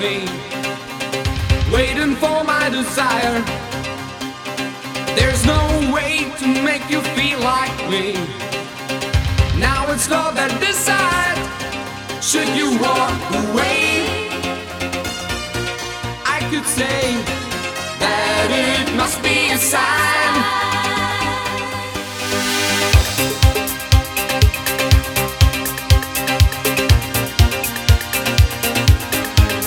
me, waiting for my desire. There's no way to make you feel like me. Now it's love that decides. Should you walk away? I could say that it must be a sign.